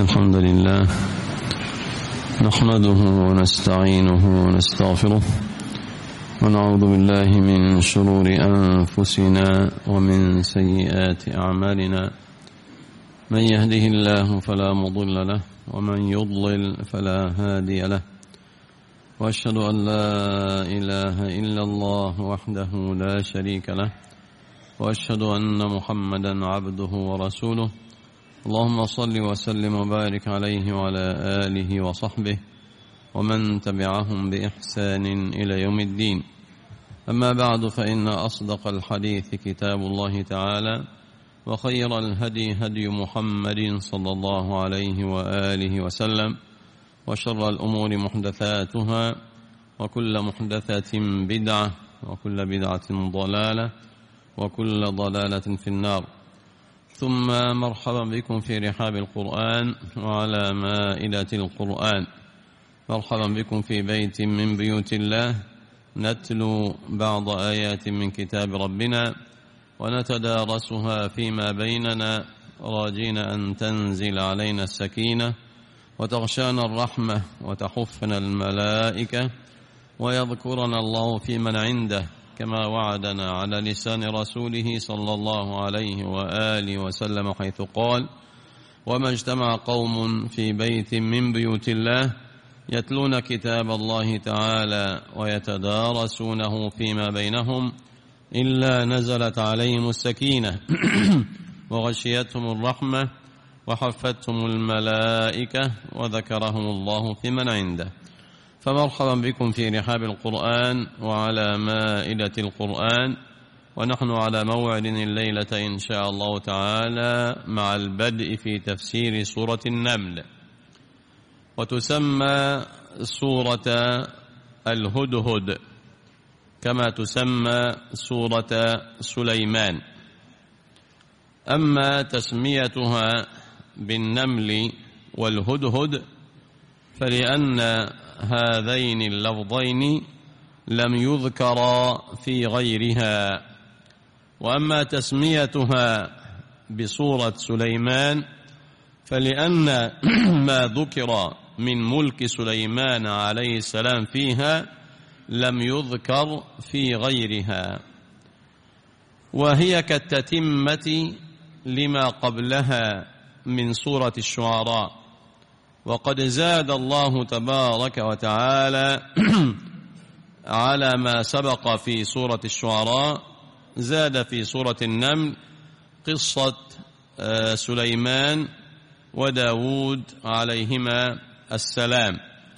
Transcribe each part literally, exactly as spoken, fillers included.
الحمد لله نحمده ونستعينه ونستغفره ونعوذ بالله من شرور أنفسنا ومن سيئات أعمالنا. من يهده الله فلا مضل له ومن يضلل فلا هادي له، وأشهد أن لا إله إلا الله وحده لا شريك له، وأشهد أن محمدا عبده ورسوله. اللهم صل وسلم وبارك عليه وعلى آله وصحبه ومن تبعهم بإحسان إلى يوم الدين. أما بعد، فإن أصدق الحديث كتاب الله تعالى، وخير الهدي هدي محمد صلى الله عليه وآله وسلم، وشر الأمور محدثاتها، وكل محدثة بدعة، وكل بدعة ضلالة، وكل ضلالة في النار. ثم مرحبا بكم في رحاب القرآن وعلى مائدة القرآن. مرحبا بكم في بيت من بيوت الله نتلو بعض آيات من كتاب ربنا ونتدارسها فيما بيننا، راجين أن تنزل علينا السكينة وتغشانا الرحمة وتحفنا الملائكة ويذكرنا الله في من عنده، كما وعدنا على لسان رسوله صلى الله عليه وآله وسلم، حيث قال: وما اجتمع قوم في بيت من بيوت الله يتلون كتاب الله تعالى ويتدارسونه فيما بينهم إلا نزلت عليهم السكينة وغشيتهم الرحمة وحفتهم الملائكة وذكرهم الله في من عنده. فمرحبا بكم في رحاب القرآن وعلى مائدة القرآن، ونحن على موعد الليلة إن شاء الله تعالى مع البدء في تفسير سورة النمل، وتسمى سورة الهدهد كما تسمى سورة سليمان. أما تسميتها بالنمل والهدهد فلأن هذين اللفظين لم يذكرا في غيرها، وأما تسميتها بسورة سليمان فلأن ما ذكر من ملك سليمان عليه السلام فيها لم يذكر في غيرها، وهي كالتتمة لما قبلها من سورة الشعراء. وقد زاد الله تبارك وتعالى على ما سبق في سورة الشعراء، زاد في سورة النمل قصة سليمان وداود عليهما السلام.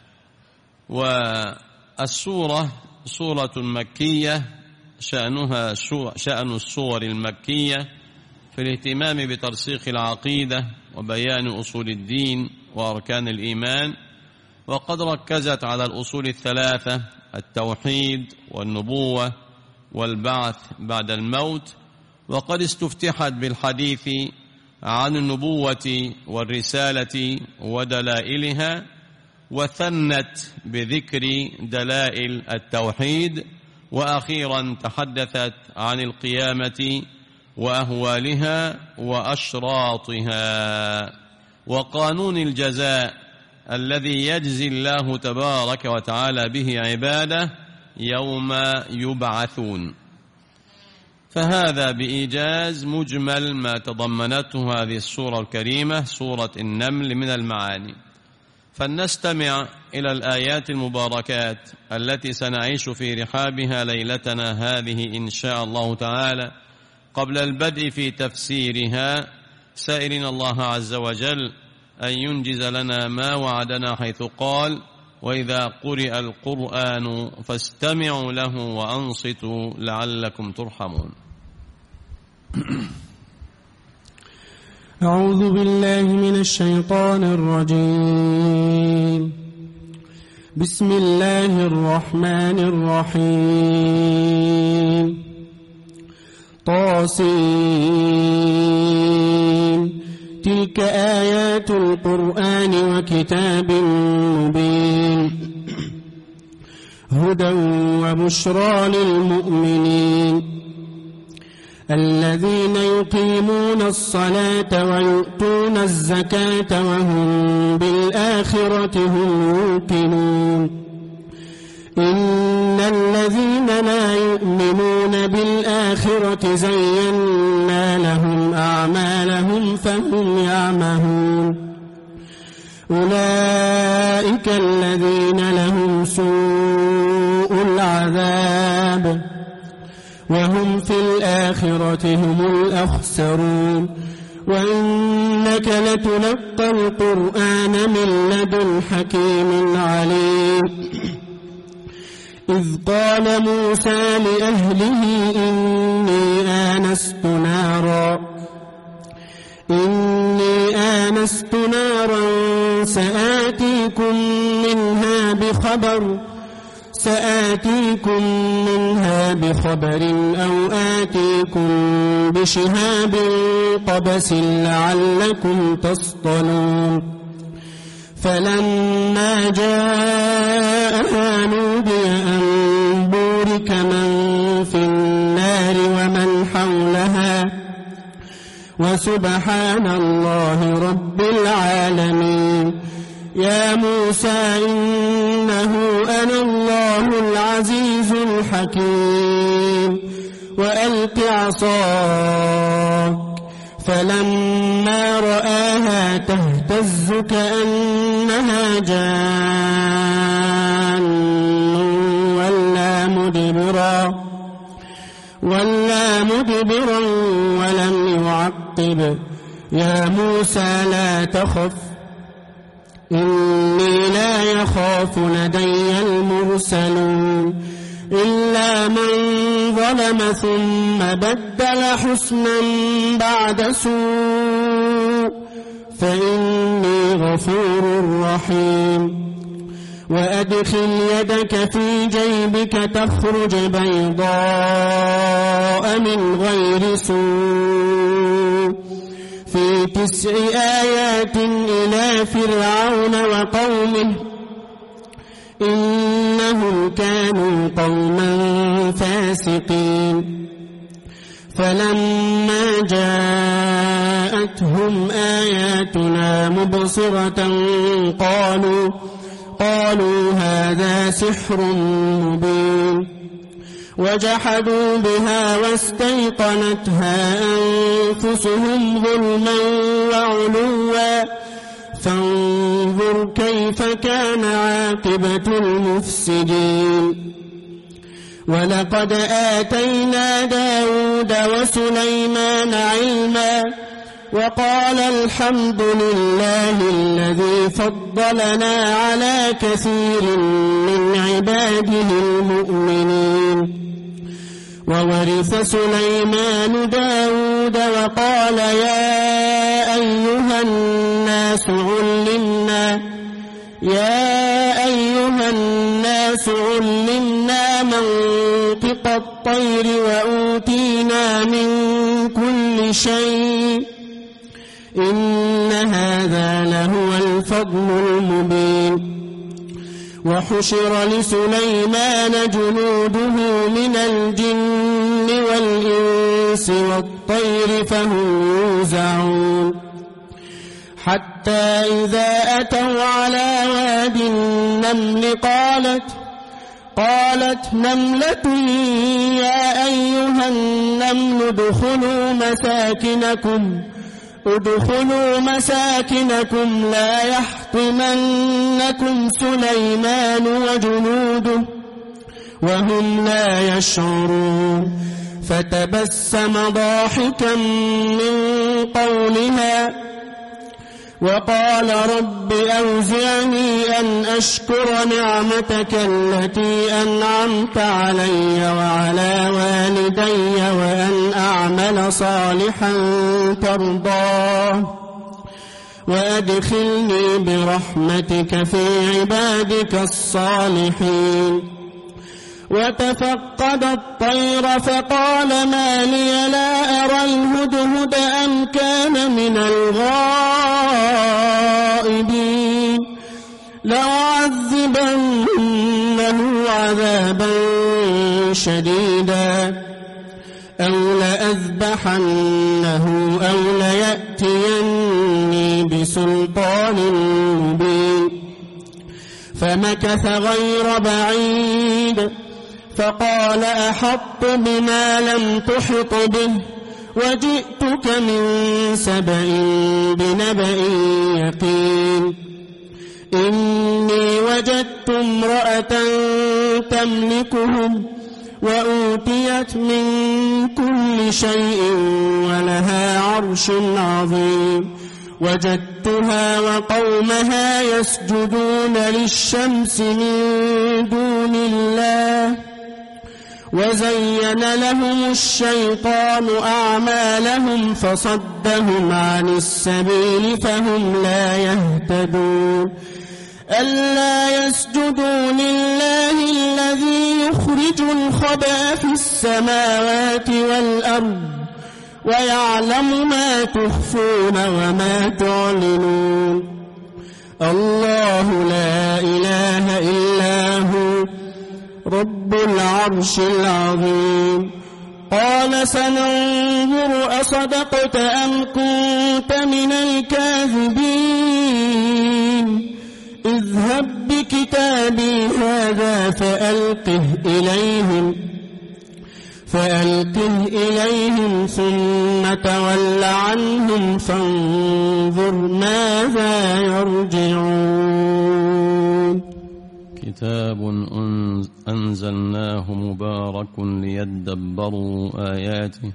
والسورة سورة مكية، شأنها شأن السور المكية في الاهتمام بترسيخ العقيدة وبيان أصول الدين وأركان الإيمان، وقد ركزت على الأصول الثلاثة: التوحيد والنبوة والبعث بعد الموت. وقد استفتحت بالحديث عن النبوة والرسالة ودلائلها، وثنت بذكر دلائل التوحيد، وأخيرا تحدثت عن القيامة وأهوالها وأشراطها وقانون الجزاء الذي يجزي الله تبارك وتعالى به عباده يوم يبعثون. فهذا بإيجاز مجمل ما تضمنته هذه السورة الكريمة، سورة النمل، من المعاني. فلنستمع إلى الآيات المباركات التي سنعيش في رحابها ليلتنا هذه إن شاء الله تعالى، قبل البدء في تفسيرها سائلين الله عز وجل أن ينجز لنا ما وعدنا، حيث قال: وإذا قرئ القرآن فاستمعوا له وأنصتوا لعلكم ترحمون. أعوذ بالله من الشيطان الرجيم. بسم الله الرحمن الرحيم. طاسين تلك آيات القرآن وكتاب مبين هدى وبشرى للمؤمنين. الذين يقيمون الصلاة ويؤتون الزكاة وهم بالآخرة هم يوقنون إن الذين لا يؤمنون بالآخرة زينا لهم أعمالهم فهم يعمهون أولئك الذين لهم سوء العذاب وهم في الآخرة هم الأخسرون وإنك لتلقى القرآن من لدن حكيم عليم إذ قال موسى لأهله إني آنست نارا إني آنست نارا سآتيكم منها بخبر سآتيكم منها بخبر أو آتيكم بشهاب قبس لعلكم تصطلون فلما جاءها نودي أن بورك من في النار ومن حولها وسبحان الله رب العالمين يا موسى إنه أنا الله العزيز الحكيم وألق عصاك فلما رآها تهتز كأنها جان ولا مدبرا ولا مدبرا ولم يعقب يا موسى لا تخف إني لا يخاف لدي المرسلون إلا من ظلم ثم بدل حسنا بعد سوء فإني غفور رحيم وأدخل يدك في جيبك تخرج بيضاء من غير سوء في تسع آيات إلى فرعون وقومه إنهم كانوا قوما فاسقين فلما جاءتهم آياتنا مبصرة قالوا قالوا هذا سحر مبين وجحدوا بها واستيقنتها أنفسهم ظلما وعلوا فانظر كيف كان عاقبة المفسدين ولقد آتينا داود وسليمان علما وقال الحمد لله الذي فضلنا على كثير من عباده المؤمنين وورث سليمان داود وقال يا أيها الناس علمنا يا أيها الناس علمنا منطق الطير وأوتينا من كل شيء إن هذا لهو الفضل المبين وحشر لسليمان جنوده من الجن والإنس والطير فهم يوزعون حتى إذا أتوا على واد النمل قالت قالت نملة يا أيها النمل ادخلوا مساكنكم ادخلوا مساكنكم لا يحطمنكم سليمان وجنوده وهم لا يشعرون فتبسم ضاحكا من قولها وقال رب أوزعني أن أشكر نعمتك التي أنعمت علي وعلى والدي وأن أعمل صالحا ترضاه وأدخلني برحمتك في عبادك الصالحين وتفقد الطير فقال ما لي لا أرى الهدهد أم كان من الغائبين لأعذبنه عذابا شديدا أو لأذبحنه لأذبحنه أو ليأتيني بسلطان مبين فمكث غير بعيد فقال أحط بما لم تحط به وجئتك من سبأ بنبأ يقين إني وجدت امرأة تملكهم وأوتيت من كل شيء ولها عرش عظيم وجدتها وقومها يسجدون للشمس من دون الله وزين لهم الشيطان أعمالهم فصدهم عن السبيل فهم لا يهتدون ألا يسجدوا لله الذي يخرج الخبأ في السماوات والأرض ويعلم ما تخفون وما تعلنون الله لا إله إلا هو رب العرش العظيم قال سننظر أصدقت أم كنت من الكاذبين اذهب بكتابي هذا فألقه إليهم فألقه إليهم ثم تول عنهم فانظر ماذا يرجعون كتاب أنزلناه مبارك ليدبروا آياته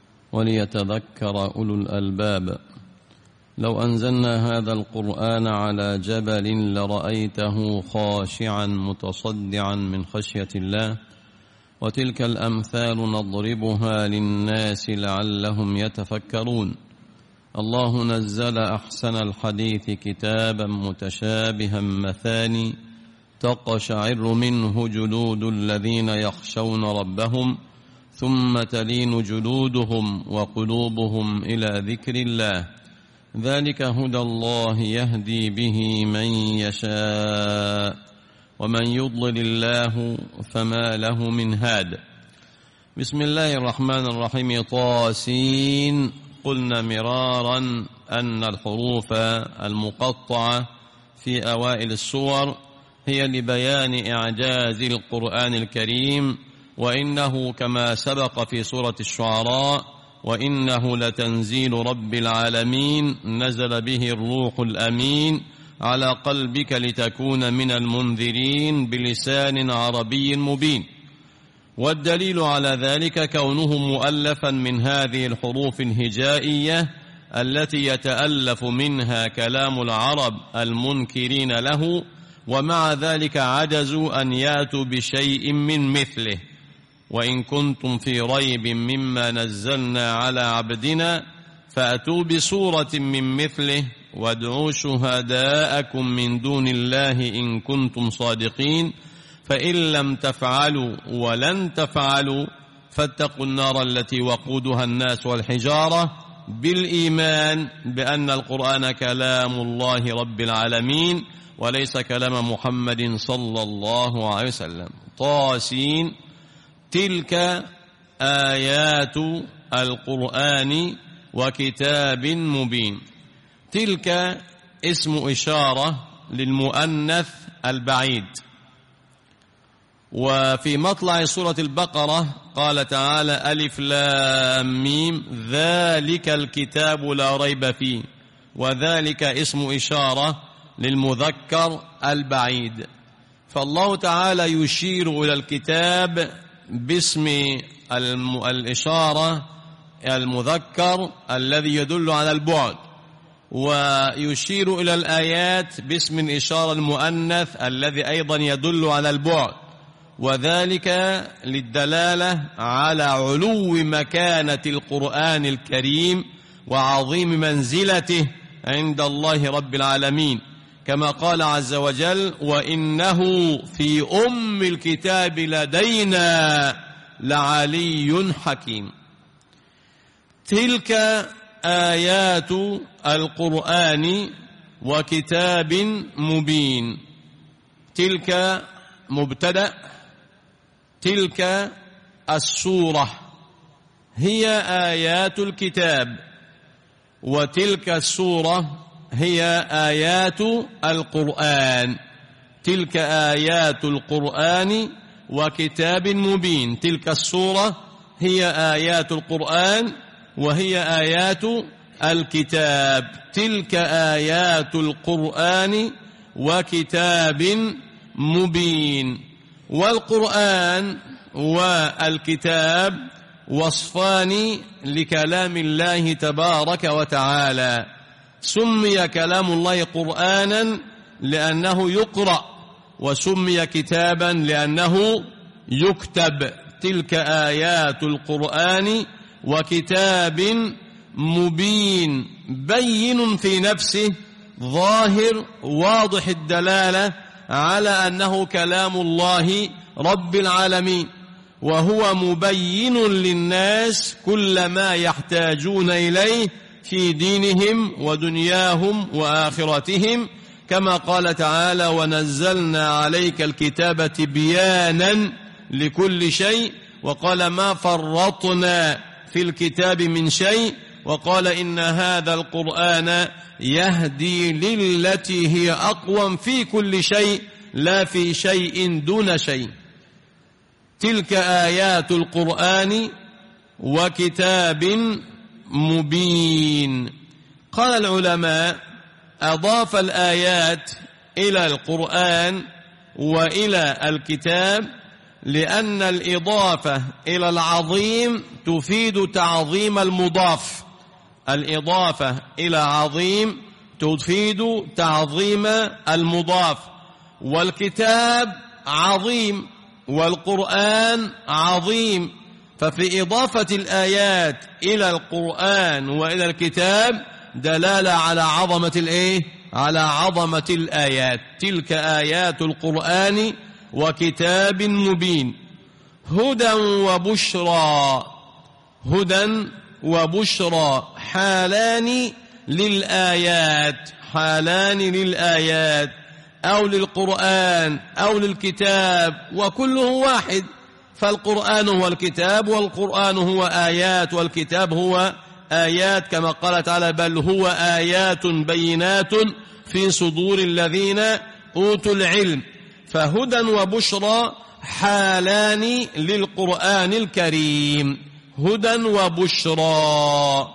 وليتذكر أولو الألباب لو أنزلنا هذا القرآن على جبل لرأيته خاشعا متصدعا من خشية الله وتلك الأمثال نضربها للناس لعلهم يتفكرون الله نزل أحسن الحديث كتابا متشابها مثاني تقشعر منه جلود الذين يخشون ربهم ثم تلين جلودهم وقلوبهم إلى ذكر الله ذلك هدى الله يهدي به من يشاء ومن يضلل الله فما له من هاد بسم الله الرحمن الرحيم طاسين قلنا مرارا أن الحروف المقطعة في أوائل السور هي لبيان إعجاز القرآن الكريم وإنه كما سبق في سورة الشعراء وإنه لتنزيل رب العالمين نزل به الروح الأمين على قلبك لتكون من المنذرين بلسان عربي مبين والدليل على ذلك كونه مؤلفا من هذه الحروف الهجائية التي يتألف منها كلام العرب المنكرين له ومع ذلك عجزوا أن يأتوا بشيء من مثله وإن كنتم في ريب مما نزلنا على عبدنا فأتوا بسورة من مثله وادعوا شهداءكم من دون الله إن كنتم صادقين فإن لم تفعلوا ولن تفعلوا فاتقوا النار التي وقودها الناس والحجارة بالإيمان بأن القرآن كلام الله رب العالمين وليس كلام محمد صلى الله عليه وسلم طاسين تلك آيات القرآن وكتاب مبين تلك اسم إشارة للمؤنث البعيد وفي مطلع سورة البقرة قال تعالى ألف لام ميم ذلك الكتاب لا ريب فيه وذلك اسم إشارة للمذكر البعيد فالله تعالى يشير إلى الكتاب باسم الإشارة المذكر الذي يدل على البعد ويشير إلى الآيات باسم الإشارة المؤنث الذي أيضا يدل على البعد وذلك للدلالة على علو مكانة القرآن الكريم وعظيم منزلته عند الله رب العالمين كما قال عز وجل وإنه في أم الكتاب لدينا لعلي حكيم تلك آيات القرآن وكتاب مبين تلك مبتدأ تلك السورة هي آيات الكتاب، وتلك السورة هي آيات القرآن. تلك آيات القرآن وكتاب مبين. تلك السورة هي آيات القرآن وهي آيات الكتاب. تلك آيات القرآن وكتاب مبين. والقرآن والكتاب وصفان لكلام الله تبارك وتعالى. سمي كلام الله قرآنا لأنه يقرأ، وسمي كتابا لأنه يكتب. تلك آيات القرآن وكتاب مبين، بين في نفسه، ظاهر واضح الدلالة على أنه كلام الله رب العالمين، وهو مبين للناس كل ما يحتاجون إليه في دينهم ودنياهم وآخرتهم، كما قال تعالى: ونزلنا عليك الكتاب تبيانا لكل شيء، وقال: ما فرطنا في الكتاب من شيء، وقال: إن هذا القرآن يهدي للتي هي أقوم في كل شيء لا في شيء دون شيء. تلك آيات القرآن وكتاب مبين. قال العلماء: أضاف الآيات إلى القرآن وإلى الكتاب لأن الإضافة إلى العظيم تفيد تعظيم المضاف. الإضافة إلى عظيم تفيد تعظيم المضاف، والكتاب عظيم والقرآن عظيم، ففي إضافة الآيات إلى القرآن وإلى الكتاب دلالة على عظمة الإيه؟ على عظمة الآيات. تلك آيات القرآن وكتاب مبين. هدى وبشرى. هدى وبشرى حالان للآيات، حالان للآيات، أو للقرآن أو للكتاب، وكله واحد. فالقرآن هو الكتاب، والقرآن هو آيات، والكتاب هو آيات، كما قال تعالى: بل هو آيات بينات في صدور الذين أوتوا العلم. فهدى وبشرى حالان للقرآن الكريم. هدى وبشرى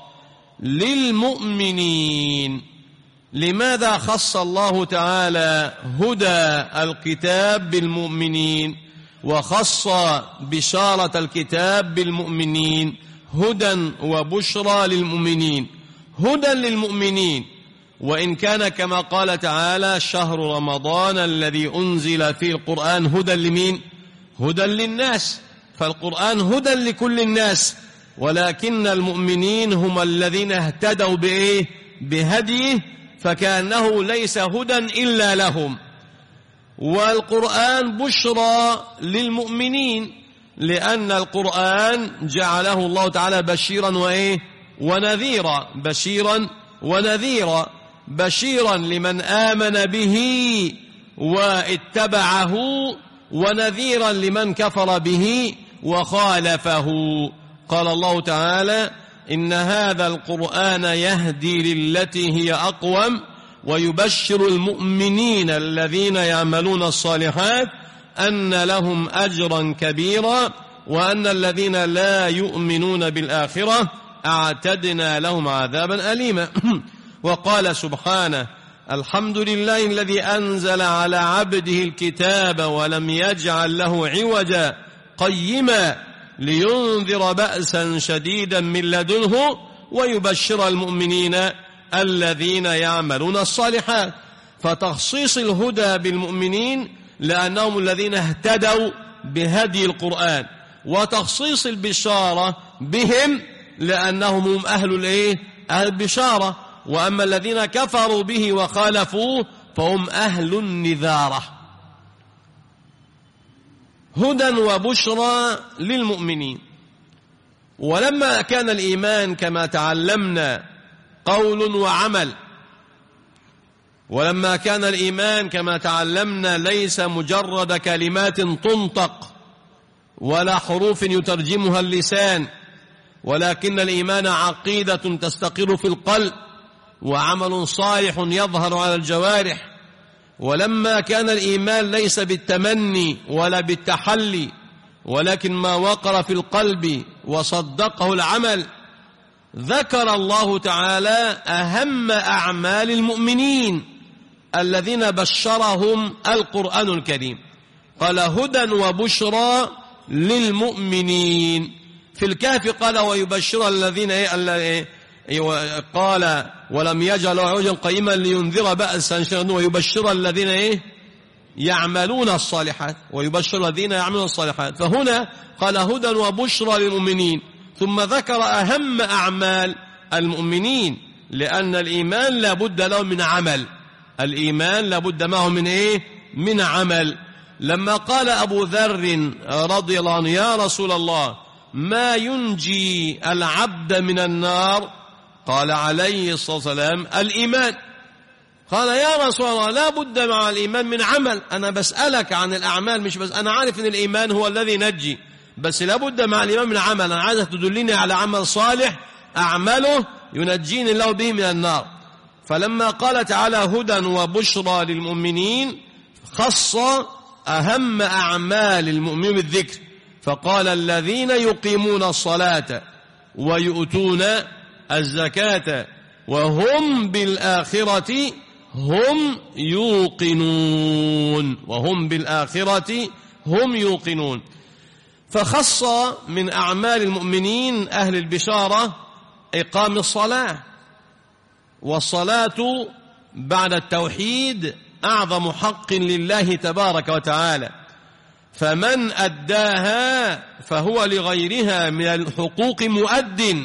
للمؤمنين. لماذا خص الله تعالى هدى الكتاب بالمؤمنين وخص بشارة الكتاب بالمؤمنين؟ هدى وبشرى للمؤمنين. هدى للمؤمنين، وإن كان كما قال تعالى: شهر رمضان الذي أنزل فيه القرآن هدى لمين؟ هدى للناس. فالقرآن هدى لكل الناس، ولكن المؤمنين هم الذين اهتدوا بإيه؟ بهديه، فكأنه ليس هدى إلا لهم. والقرآن بشرى للمؤمنين، لأن القرآن جعله الله تعالى بشيرا وإيه؟ ونذيرا. بشيرا ونذيرا. بشيرا لمن آمن به واتبعه، ونذيرا لمن كفر به وخالفه. قال الله تعالى: إن هذا القرآن يهدي للتي هي أقوم ويبشر المؤمنين الذين يعملون الصالحات أن لهم أجرا كبيرا وأن الذين لا يؤمنون بالآخرة أعتدنا لهم عذابا أليما. وقال سبحانه: الحمد لله الذي أنزل على عبده الكتاب ولم يجعل له عوجا قيما لينذر بأسا شديدا من لدنه ويبشر المؤمنين الذين يعملون الصالحات. فتخصيص الهدى بالمؤمنين لأنهم الذين اهتدوا بهدي القرآن، وتخصيص البشارة بهم لأنهم هم أهل الإيه؟ أهل البشارة. وأما الذين كفروا به وخالفوه فهم أهل النذارة. هدى وبشرى للمؤمنين. ولما كان الإيمان كما تعلمنا قول وعمل، ولما كان الإيمان كما تعلمنا ليس مجرد كلمات تنطق ولا حروف يترجمها اللسان، ولكن الإيمان عقيدة تستقر في القلب وعمل صالح يظهر على الجوارح. ولما كان الإيمان ليس بالتمني ولا بالتحلي ولكن ما وقر في القلب وصدقه العمل، ذكر الله تعالى أهم أعمال المؤمنين الذين بشرهم القرآن الكريم، قال هدى وبشرى للمؤمنين. في الكهف قال ويبشر الذين إيه قال ولم يجعل عوجا قيما لينذر بأسا شديدا ويبشر الذين إيه يعملون الصالحات، ويبشر الذين يعملون الصالحات. فهنا قال هدى وبشرى للمؤمنين، ثم ذكر أهم أعمال المؤمنين، لأن الإيمان لا بد له من عمل، الإيمان لا بد معه من إيه من عمل. لما قال أبو ذر رضي الله عنه يا رسول الله ما ينجي العبد من النار؟ قال عليه الصلاة والسلام الإيمان. قال يا رسول الله لا بد مع الإيمان من عمل، أنا بسألك عن الأعمال، مش بس أنا عارف أن الإيمان هو الذي نجي، بس لا بد مع الإيمان من عمل، أنا عايزك تدلني على عمل صالح أعمله ينجيني الله به من النار. فلما قال تعالى هدى وبشرى للمؤمنين خص أهم أعمال المؤمنين بالذكر، فقال الذين يقيمون الصلاة ويؤتون الزكاة وهم بالآخرة هم يوقنون، وهم بالآخرة هم يوقنون. فخص من أعمال المؤمنين أهل البشارة إقام الصلاة، والصلاة بعد التوحيد أعظم حق لله تبارك وتعالى، فمن أداها فهو لغيرها من الحقوق مؤد.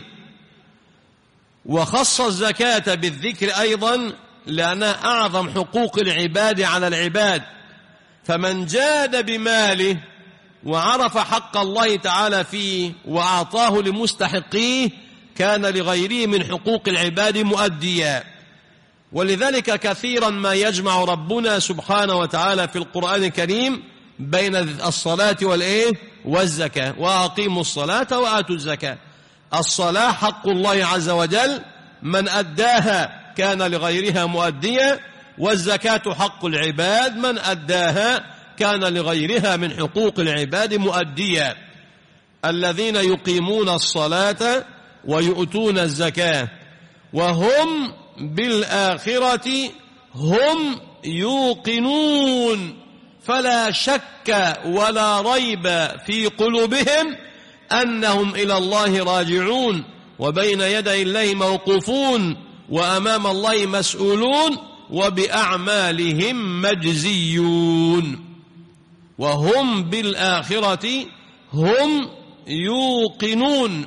وخص الزكاة بالذكر أيضا لأنها أعظم حقوق العباد على العباد، فمن جاد بماله وعرف حق الله تعالى فيه وأعطاه لمستحقيه كان لغيره من حقوق العباد مؤديا. ولذلك كثيرا ما يجمع ربنا سبحانه وتعالى في القرآن الكريم بين الصلاة والإيه والزكاة، وأقيموا الصلاة وآتوا الزكاة. الصلاة حق الله عز وجل من أداها كان لغيرها مؤديا، والزكاة حق العباد من أداها كان لغيرها من حقوق العباد مؤديا. الذين يقيمون الصلاة ويؤتون الزكاة وهم بالآخرة هم يوقنون، فلا شك ولا ريب في قلوبهم أنهم إلى الله راجعون وبين يدي الله موقوفون وأمام الله مسؤولون وبأعمالهم مجزيون، وهم بالآخرة هم يوقنون.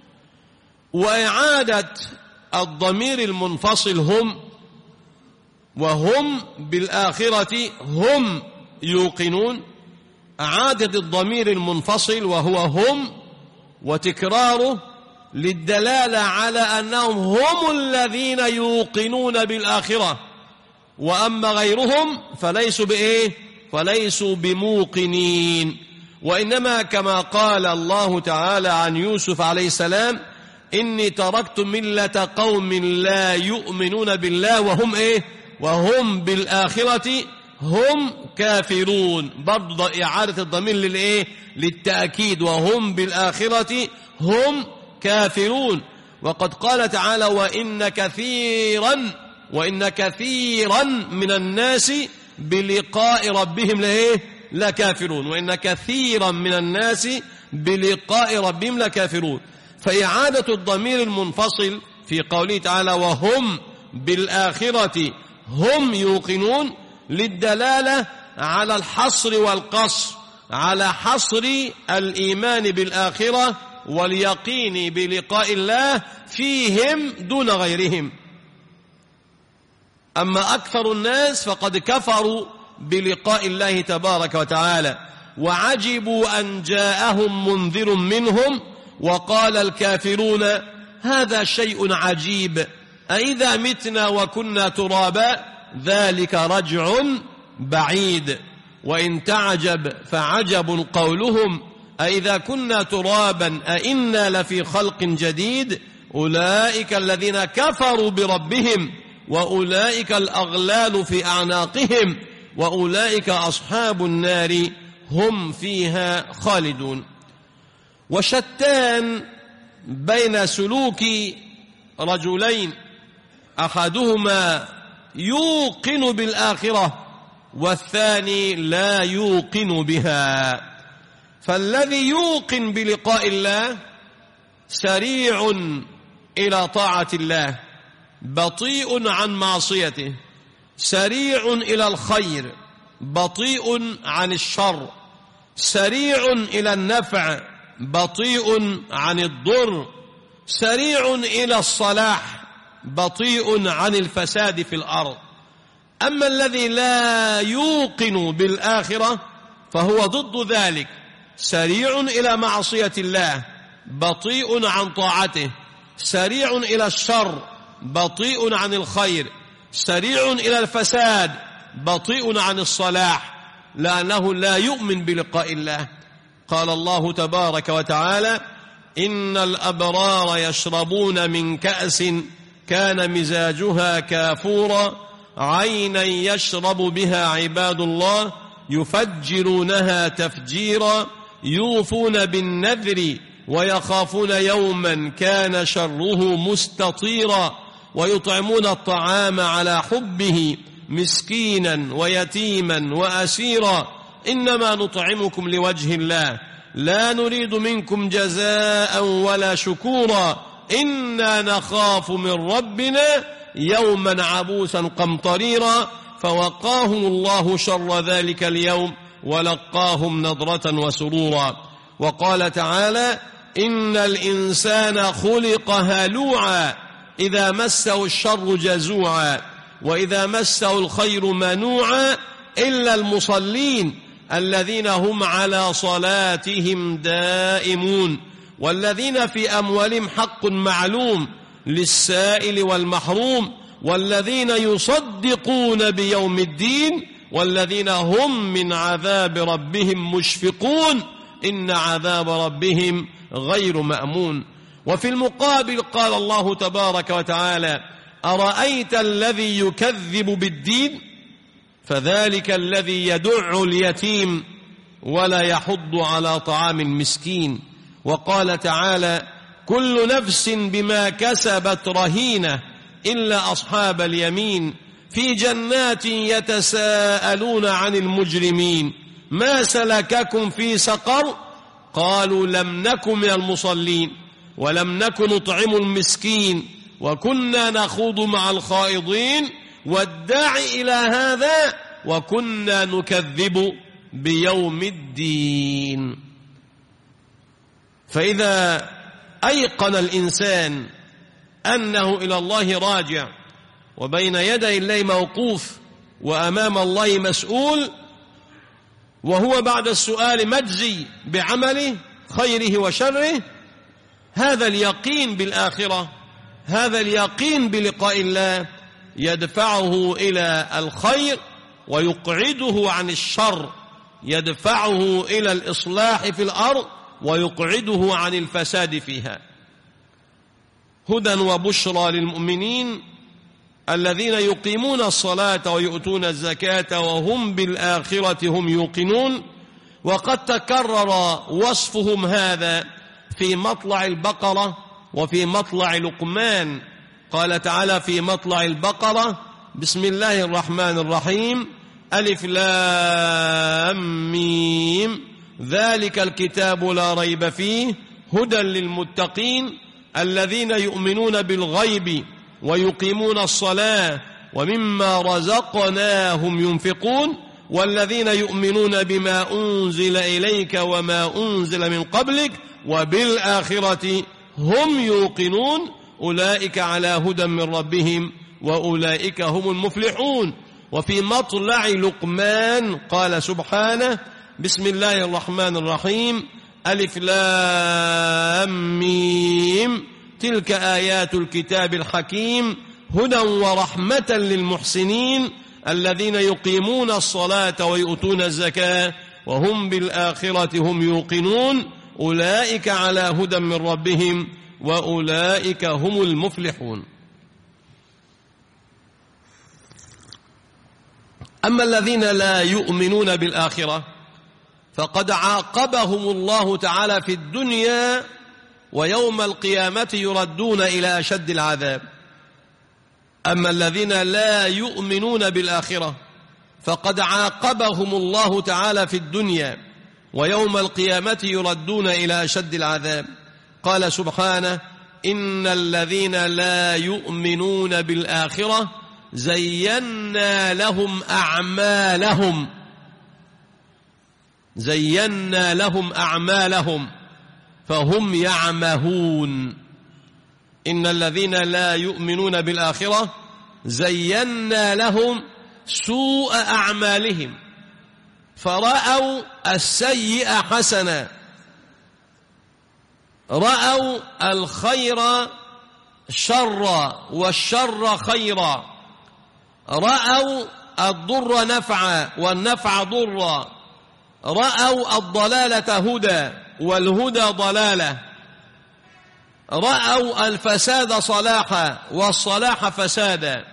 وإعادة الضمير المنفصل هم وهم بالآخرة هم يوقنون، إعادة الضمير المنفصل وهو هم وتكراره للدلالة على أنهم هم الذين يوقنون بالآخرة، وأما غيرهم فليسوا بإيه فليسوا بموقنين. وإنما كما قال الله تعالى عن يوسف عليه السلام إني تركت ملة قوم لا يؤمنون بالله وهم إيه وهم بالآخرة هم كافرون، برضو إعادة الضمير للإيه للتأكيد، وهم بالآخرة هم كافرون. وقد قال تعالى وإن كثيرا وإن كثيرا من الناس بلقاء ربهم لإيه لكافرون، وإن كثيرا من الناس بلقاء ربهم لكافرون. فإعادة الضمير المنفصل في قوله تعالى وهم بالآخرة هم يوقنون للدلالة على الحصر والقصر، على حصر الإيمان بالآخرة واليقين بلقاء الله فيهم دون غيرهم. أما أكثر الناس فقد كفروا بلقاء الله تبارك وتعالى وعجبوا أن جاءهم منذر منهم وقال الكافرون هذا شيء عجيب أإذا متنا وكنا ترابا ذلك رجع بعيد. وإن تعجب فعجب قولهم أإذا كنا ترابا أإنا لفي خلق جديد أولئك الذين كفروا بربهم وأولئك الأغلال في أعناقهم وأولئك أصحاب النار هم فيها خالدون. وشتان بين سلوك رجلين أحدهما يوقن بالآخرة والثاني لا يوقن بها. فالذي يوقن بلقاء الله سريع إلى طاعة الله، بطيء عن معصيته، سريع إلى الخير، بطيء عن الشر، سريع إلى النفع، بطيء عن الضر، سريع إلى الصلاح، بطيء عن الفساد في الأرض. أما الذي لا يوقن بالآخرة فهو ضد ذلك، سريع إلى معصية الله، بطيء عن طاعته، سريع إلى الشر، بطيء عن الخير، سريع إلى الفساد، بطيء عن الصلاح، لأنه لا يؤمن بلقاء الله. قال الله تبارك وتعالى: إن الأبرار يشربون من كأس كان مزاجها كافورا عينا يشرب بها عباد الله يفجرونها تفجيرا يوفون بالنذر ويخافون يوما كان شره مستطيرا ويطعمون الطعام على حبه مسكينا ويتيما وأسيرا إنما نطعمكم لوجه الله لا نريد منكم جزاء ولا شكورا إنا نخاف من ربنا يوما عبوسا قمطريرا فوقاهم الله شر ذلك اليوم ولقاهم نضرة وسرورا. وقال تعالى: إن الإنسان خلق هلوعا إذا مسه الشر جزوعا وإذا مسه الخير منوعا إلا المصلين الذين هم على صلاتهم دائمون والذين في أموالهم حق معلوم للسائل والمحروم والذين يصدقون بيوم الدين والذين هم من عذاب ربهم مشفقون إن عذاب ربهم غير مأمون. وفي المقابل قال الله تبارك وتعالى: أرأيت الذي يكذب بالدين فذلك الذي يدع اليتيم ولا يحض على طعام المسكين. وقال تعالى: كل نفس بما كسبت رهينة إلا أصحاب اليمين في جنات يتساءلون عن المجرمين ما سلككم في سقر قالوا لم نكن من المصلين ولم نكن نطعم المسكين وكنا نخوض مع الخائضين والداعي إلى هذا وكنا نكذب بيوم الدين. فإذا أيقن الإنسان أنه إلى الله راجع وبين يدي الله موقوف وأمام الله مسؤول وهو بعد السؤال مجزي بعمله خيره وشره، هذا اليقين بالآخرة، هذا اليقين بلقاء الله يدفعه إلى الخير ويقعده عن الشر، يدفعه إلى الإصلاح في الأرض ويقعده عن الفساد فيها. هدى وبشرى للمؤمنين الذين يقيمون الصلاة ويؤتون الزكاة وهم بالآخرة هم يوقنون. وقد تكرر وصفهم هذا في مطلع البقرة وفي مطلع لقمان. قال تعالى في مطلع البقرة: بسم الله الرحمن الرحيم ألف لام ميم ذلك الكتاب لا ريب فيه هدى للمتقين الذين يؤمنون بالغيب ويقيمون الصلاة ومما رزقناهم ينفقون والذين يؤمنون بما أنزل إليك وما أنزل من قبلك وبالآخرة هم يوقنون أولئك على هدى من ربهم وأولئك هم المفلحون. وفي مطلع لقمان قال سبحانه: بسم الله الرحمن الرحيم ألف لام ميم تلك آيات الكتاب الحكيم هدى ورحمة للمحسنين الذين يقيمون الصلاة ويؤتون الزكاة وهم بالآخرة هم يوقنون أولئك على هدى من ربهم وأولئك هم المفلحون. أما الذين لا يؤمنون بالآخرة فقد عاقبهم الله تعالى في الدنيا ويوم القيامة يردون إلى أشد العذاب. أما الذين لا يؤمنون بالآخرة فقد عاقبهم الله تعالى في الدنيا ويوم القيامة يردون إلى أشد العذاب. قال سبحانه: إن الذين لا يؤمنون بالآخرة زينا لهم أعمالهم زينا لهم أعمالهم فهم يعمهون. إن الذين لا يؤمنون بالآخرة زينا لهم سوء أعمالهم فرأوا السيئ حسنا، رأوا الخير شرا والشر خيرا، رأوا الضر نفعا والنفع ضرا، رأوا الضلالة هدى والهدى ضلالة، رأوا الفساد صلاحا والصلاح فسادا،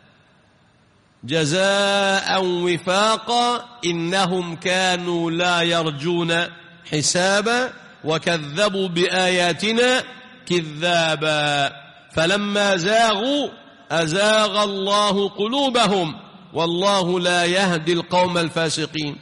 جزاء وفاقا إنهم كانوا لا يرجون حسابا وكذبوا بآياتنا كذابا فلما زاغوا أزاغ الله قلوبهم والله لا يهدي القوم الفاسقين.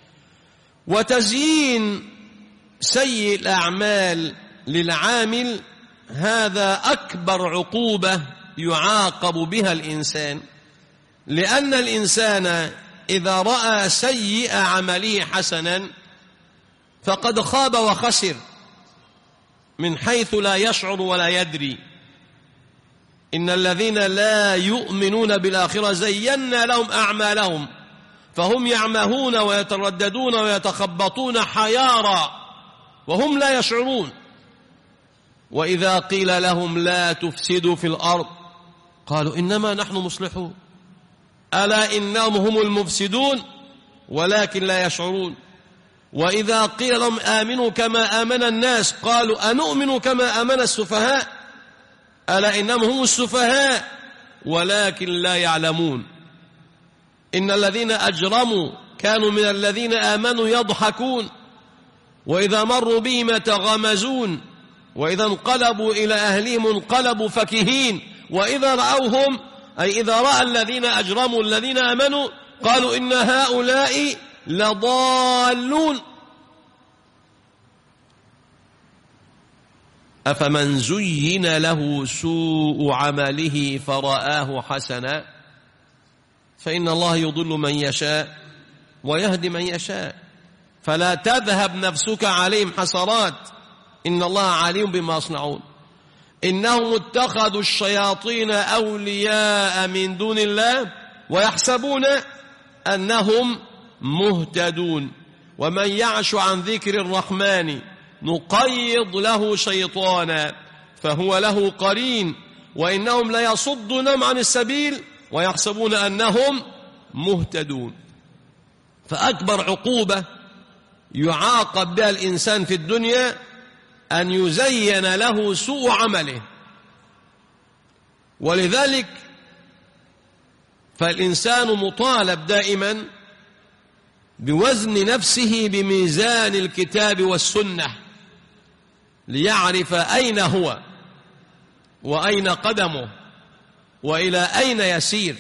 وتزيين سيء الأعمال للعامل هذا أكبر عقوبة يعاقب بها الإنسان، لأن الإنسان إذا رأى سيء عمله حسنا فقد خاب وخسر من حيث لا يشعر ولا يدري. إن الذين لا يؤمنون بالآخرة زينا لهم أعمالهم فهم يعمهون ويترددون ويتخبطون حيارى وهم لا يشعرون. وإذا قيل لهم لا تفسدوا في الأرض قالوا إنما نحن مصلحون ألا إنهم هم المفسدون ولكن لا يشعرون. وإذا قيل لهم آمنوا كما آمن الناس قالوا أنؤمن كما آمن السفهاء ألا إنهم هم السفهاء ولكن لا يعلمون. إن الذين أجرموا كانوا من الذين آمنوا يضحكون وإذا مروا بهم يتغامزون وإذا انقلبوا إلى أهلهم انقلبوا فكهين وإذا رأوهم أي إذا رأى الذين أجرموا الذين آمنوا قالوا إن هؤلاء لضالون. أفمن زين له سوء عمله فرآه حسنا فإن الله يضل من يشاء ويهدي من يشاء فلا تذهب نفسك عليهم حسرات إن الله عليم بما يصنعون. إنهم اتخذوا الشياطين أولياء من دون الله ويحسبون أنهم مهتدون ومن يعش عن ذكر الرحمن نقيض له شيطانا فهو له قرين وإنهم ليصدونهم عن السبيل ويحسبون أنهم مهتدون. فأكبر عقوبة يعاقب بها الإنسان في الدنيا أن يزين له سوء عمله. ولذلك فالإنسان مطالب دائما بوزن نفسه بميزان الكتاب والسنة ليعرف أين هو وأين قدمه وإلى أين يسير.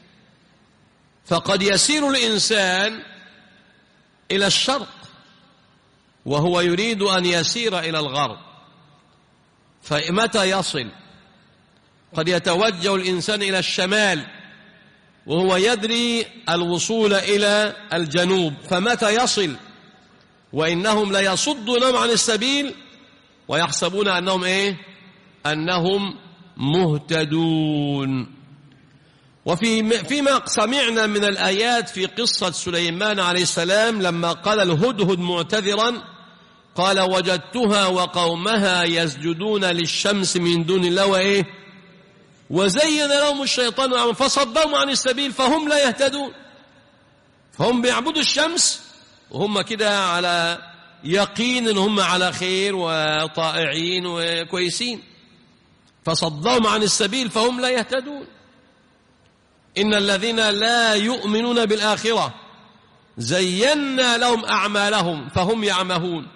فقد يسير الإنسان إلى الشرق وهو يريد أن يسير إلى الغرب فمتى يصل؟ قد يتوجه الإنسان إلى الشمال وهو يدري الوصول إلى الجنوب فمتى يصل؟ وإنهم ليصدونهم عن السبيل ويحسبون أنهم إيه؟ أنهم مهتدون. وفي فيما سمعنا من الآيات في قصة سليمان عليه السلام لما قال الهدهد معتذرا قال وجدتها وقومها يسجدون للشمس من دون الله وإيه؟ وزين لهم الشيطان فصدهم عن السبيل فهم لا يهتدون. فهم بيعبدوا الشمس وهم كده على يقين ان هم على خير وطائعين وكويسين، فصدهم عن السبيل فهم لا يهتدون. إن الذين لا يؤمنون بالآخرة زينا لهم أعمالهم فهم يعمهون،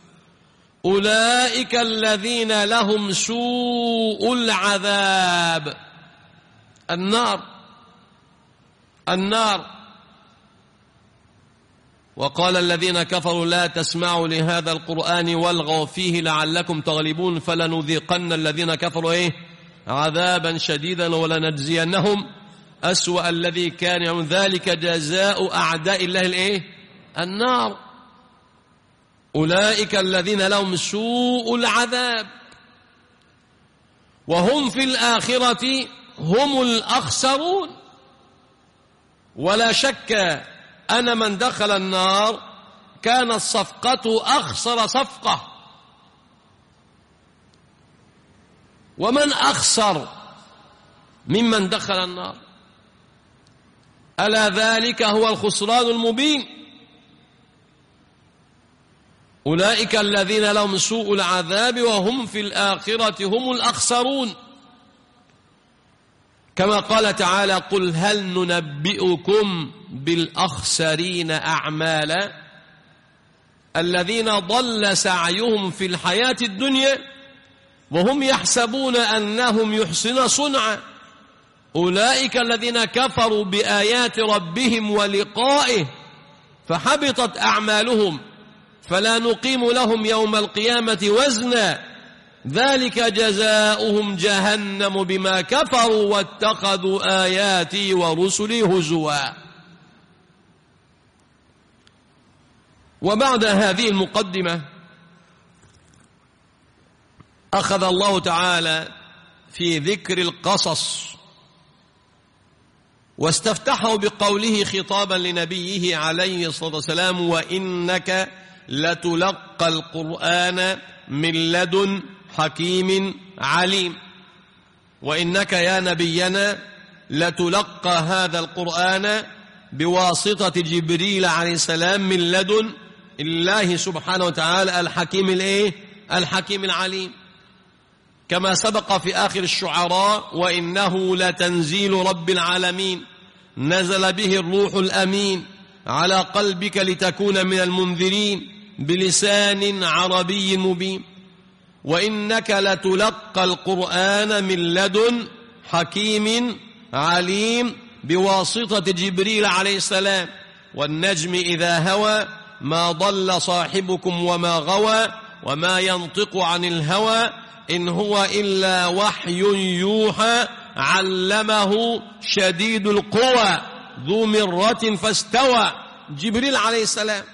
أولئك الذين لهم سوء العذاب، النار النار. وقال الذين كفروا لا تسمعوا لهذا القرآن والغوا فيه لعلكم تغلبون فلنذيقن الذين كفروا إيه عذابا شديدا ولنجزينهم أسوأ الذي كان يعمل ذلك جزاء أعداء الله الإيه النار. أولئك الذين لهم سوء العذاب وهم في الآخرة هم الأخسرون. ولا شك أن من دخل النار كانت صفقته أخسر صفقة. ومن أخسر ممن دخل النار؟ ألا ذلك هو الخسران المبين. أولئك الذين لهم سوء العذاب وهم في الآخرة هم الأخسرون. كما قال تعالى قل هل ننبئكم بالأخسرين أعمالا الذين ضل سعيهم في الحياة الدنيا وهم يحسبون أنهم يحسنون صنعا أولئك الذين كفروا بآيات ربهم ولقائه فحبطت أعمالهم فلا نقيم لهم يوم القيامة وزنا ذلك جزاؤهم جهنم بما كفروا واتخذوا آياتي ورسلي هزوا. وبعد هذه المقدمة أخذ الله تعالى في ذكر القصص واستفتحه بقوله خطابا لنبيه عليه الصلاة والسلام وإنك لتلقى القرآن من لدن حكيم عليم. وإنك يا نبينا لتلقى هذا القرآن بواسطة جبريل عليه السلام من لدن الله سبحانه وتعالى الحكيم الايه الحكيم العليم. كما سبق في آخر الشعراء وإنه لتنزيل رب العالمين نزل به الروح الأمين على قلبك لتكون من المنذرين بلسان عربي مبين. وإنك لتلقى القرآن من لدن حكيم عليم بواسطة جبريل عليه السلام. والنجم إذا هوى ما ضل صاحبكم وما غوى وما ينطق عن الهوى إن هو إلا وحي يوحى علمه شديد القوى ذو مرة فاستوى. جبريل عليه السلام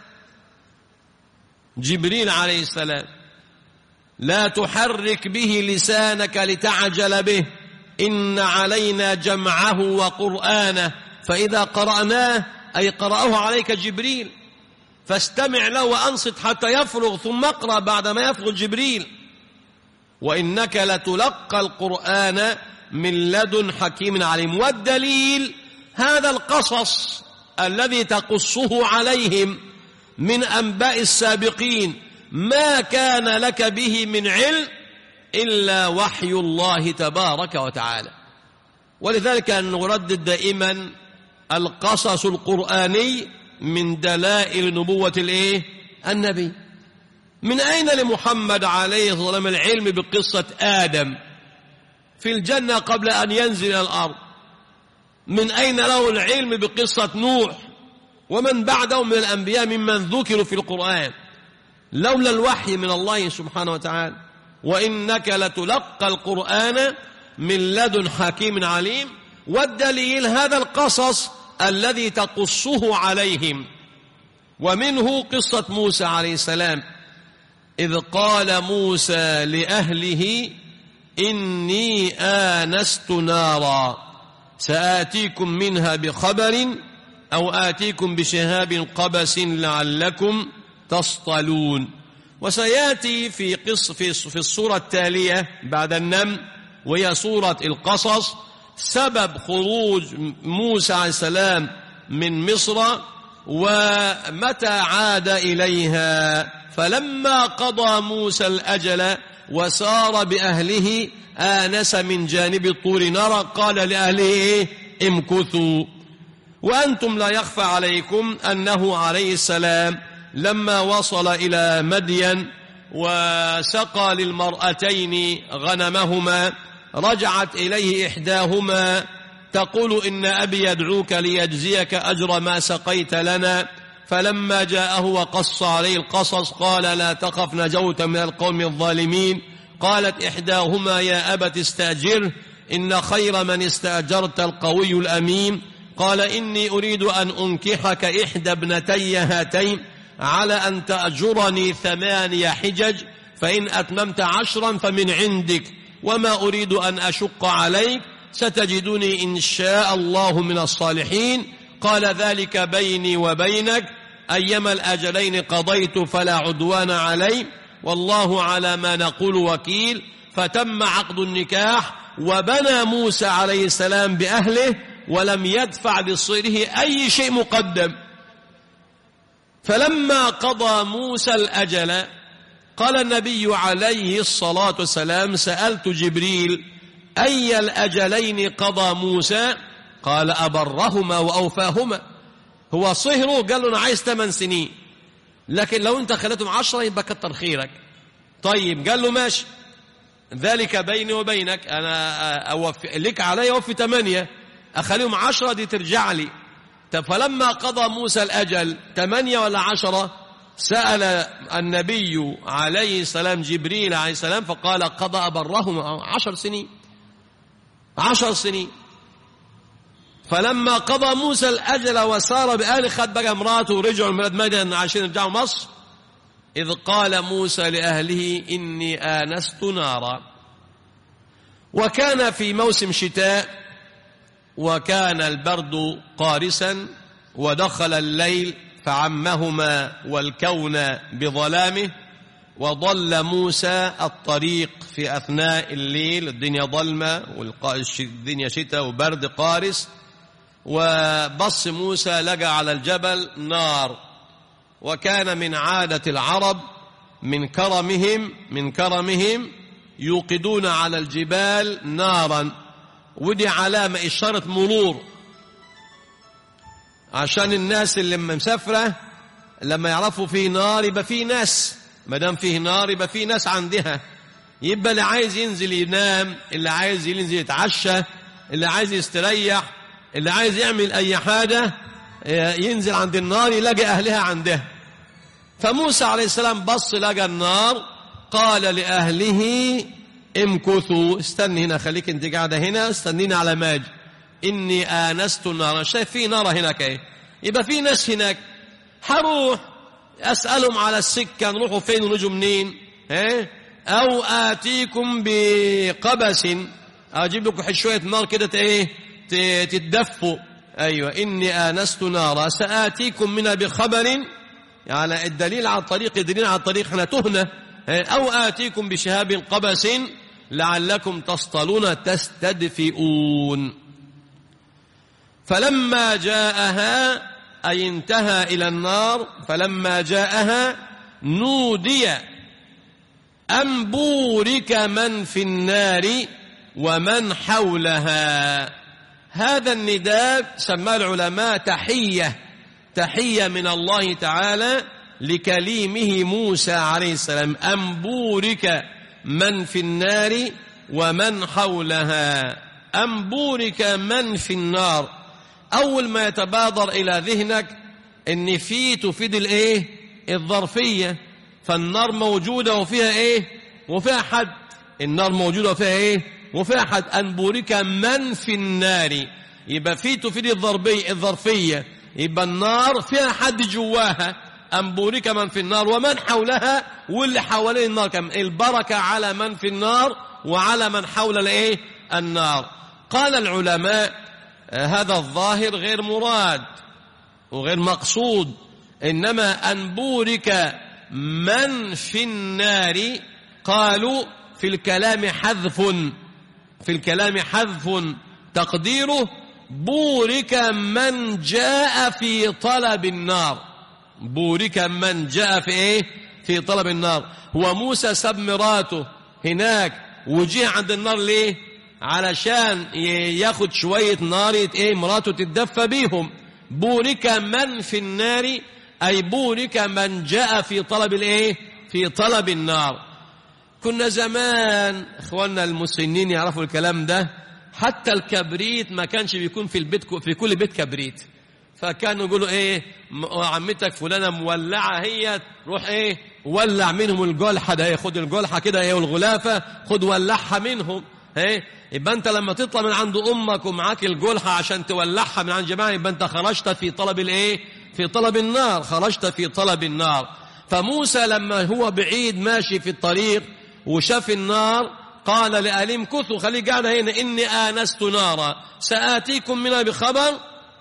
جبريل عليه السلام لا تحرك به لسانك لتعجل به إن علينا جمعه وقرآنه فإذا قرأناه أي قرأه عليك جبريل فاستمع له وأنصت حتى يفرغ ثم اقرأ بعدما يفرغ جبريل. وإنك لتلقى القرآن من لدن حكيم عليم. والدليل هذا القصص الذي تقصه عليهم من أنباء السابقين ما كان لك به من علم إلا وحي الله تبارك وتعالى. ولذلك نردد دائما القصص القرآني من دلائل نبوة الايه النبي. من أين لمحمد عليه الصلاة والسلام العلم بقصة آدم في الجنة قبل أن ينزل إلى الأرض؟ من أين له العلم بقصة نوح ومن بعده من الأنبياء ممن ذكروا في القرآن لولا الوحي من الله سبحانه وتعالى؟ وإنك لتلقى القرآن من لدن حكيم عليم. والدليل هذا القصص الذي تقصه عليهم. ومنه قصة موسى عليه السلام إذ قال موسى لأهله إني آنست نارا سآتيكم منها بخبر أو آتيكم بشهاب قبس لعلكم تصطلون. وسيأتي في قص في في السورة التالية بعد النمل وهي سورة القصص سبب خروج موسى عليه السلام من مصر ومتى عاد إليها؟ فلما قضى موسى الأجل وسار بأهله آنس من جانب الطور نارا قال لأهله امكثوا. وأنتم لا يخفى عليكم أنه عليه السلام لما وصل إلى مدين وسقى للمرأتين غنمهما رجعت إليه إحداهما تقول إن أبي يدعوك ليجزيك أجر ما سقيت لنا. فلما جاءه وقص عليه القصص قال لا تخف نجوت من القوم الظالمين. قالت إحداهما يا أبت استأجره إن خير من استأجرت القوي الأمين. قال إني أريد أن أنكحك إحدى ابنتي هاتين على أن تأجرني ثمانية حجج فإن أتممت عشرا فمن عندك وما أريد أن أشق عليك ستجدني إن شاء الله من الصالحين. قال ذلك بيني وبينك أيما الأجلين قضيت فلا عدوان علي والله على ما نقول وكيل. فتم عقد النكاح وبنى موسى عليه السلام بأهله ولم يدفع لصيره أي شيء مقدم. فلما قضى موسى الأجل قال النبي عليه الصلاة والسلام سألت جبريل أي الأجلين قضى موسى؟ قال أبرهما وأوفاهما. هو صهره قال له أنا عايز ثمان سنين لكن لو أنت خليتهم عشرة يبقى كتر خيرك. طيب قال له ماشي ذلك بيني وبينك أنا أوفي لك علي أوفي ثمانية أخليهم عشرة دي ترجع لي. فلما قضى موسى الأجل ثمانية ولا عشرة سأل النبي عليه السلام جبريل عليه السلام فقال قضى أبرهما عشر سنين عشر سنين. فلما قضى موسى الأجل وسار بأهله خد بقى امراته ورجعوا من مدين عشان يرجعوا مصر إذ قال موسى لأهله إني آنست نارا. وكان في موسم شتاء وكان البرد قارسا ودخل الليل فعمهما والكون بظلامه وضل موسى الطريق في أثناء الليل الدنيا ظلمة والدنيا شتاء وبرد قارس. وبص موسى لقى على الجبل نار. وكان من عادة العرب من كرمهم من كرمهم يوقدون على الجبال نارا ودي علامة إشارة مرور عشان الناس اللي مسافرة لما يعرفوا فيه نار يبقى فيه ناس ما دام فيه نار يبقى فيه ناس عندها. يبقى اللي عايز ينزل ينام اللي عايز ينزل يتعشى اللي عايز يستريح اللي عايز يعمل أي حاجة ينزل عند النار يلاقي أهلها عندها. فموسى عليه السلام بص لقى النار قال لأهله امكثوا استني هنا خليك انت قاعدة هنا استنيني على ماج إني آنست نارا. شايف في نار هناك ايه يبقى في ناس هناك هروح أسألهم على السكة نروحوا فين ونجوا منين ايه أو آتيكم بقبس أجيب لكم شوية نار كده ايه تتدفوا. أيوة إني آنست نارا سآتيكم منها بخبر يعني الدليل على الطريق الدليل على الطريق احنا تهنا أو آتيكم بشهاب قبس لعلكم تصطلون تستدفئون. فلما جاءها أي انتهى إلى النار فلما جاءها نودي أن بورك من في النار ومن حولها. هذا النداء سماه العلماء تحية تحية من الله تعالى لكليمه موسى عليه السلام أن بورك من في النار ومن حولها. أن بورك من في النار أول ما يتبادر إلى ذهنك إن في تفيد الإيه الظرفية فالنار موجودة وفيها إيه وفيها حد النار موجودة وفيها إيه وفيها حد. أن بورك من في النار يبقى في تفيد الظرفية الظرفية يبقى النار فيها حد جواها. أن بورك من في النار ومن حولها واللي حوالين النار كم البركة على من في النار وعلى من حول الإيه النار. قال العلماء هذا الظاهر غير مراد وغير مقصود إنما أن بورك من في النار قالوا في الكلام حذف في الكلام حذف تقديره بورك من جاء في طلب النار. بورك من جاء في ايه؟ في طلب النار. هو موسى ساب مراته هناك وجه عند النار ليه؟ علشان ياخد شوية نار ايه مراته تتدفى بيهم. بورك من في النار أي بورك من جاء في طلب الايه؟ في طلب النار. كنا زمان اخواننا المسنين يعرفوا الكلام ده، حتى الكبريت ما كانش بيكون في البيت، في كل بيت كبريت، فكانوا يقولوا ايه عمتك فلانة مولعة هي روح ايه ولع منهم الجلحة ده، خد الجلحة كده ايه والغلافة خد ولعها منهم. ايه يبقى انت لما تطلع من عند امك ومعاك الجلحة عشان تولعها من عند جماعة يبقى انت خرجت في طلب الايه؟ في طلب النار، خرجت في طلب النار. فموسى لما هو بعيد ماشي في الطريق وشاف النار قال لأهله امكثوا، خليه قاعد هنا، إني آنست نارا سآتيكم منها بخبر